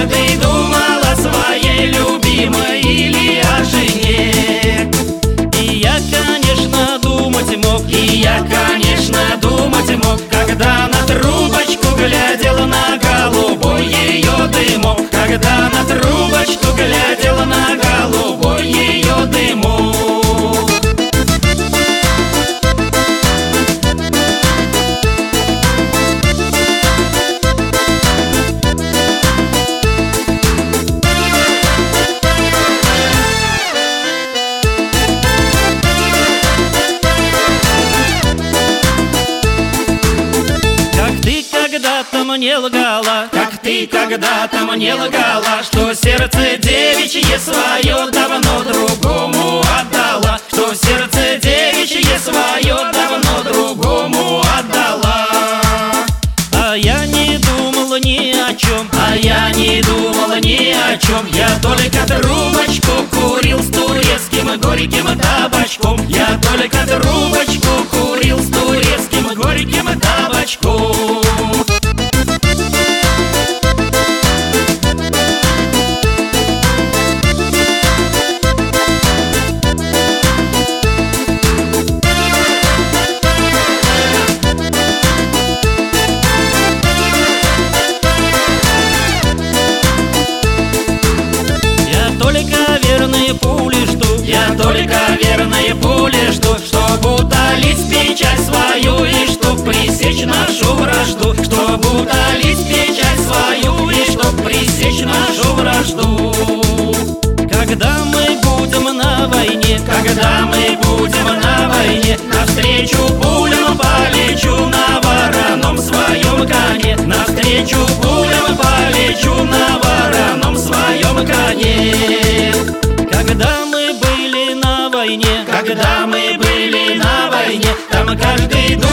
каждый думал о своей любимой или о жене. И я, конечно, думать мог, когда на трубочку глядел на голубой ее дымок, когда на трубочку глядел на голубой ее дымок. Как ты когда-то мне лгала, что сердце девичье свое давно другому отдала, что сердце девичье свое давно другому отдала. А я не думала ни о чем, я только трубочку курил с турецким горьким табачком, я только трубочку курил с турецким горьким табачком. Только верные пули жду, чтоб утолить печаль свою и чтоб пресечь нашу вражду, чтоб утолить печаль свою и чтоб пресечь нашу вражду. Когда мы будем на войне, навстречу пулям полечу на вороном своем коне, навстречу пулям полечу на вороном своем коне. Когда мы были на войне, там каждый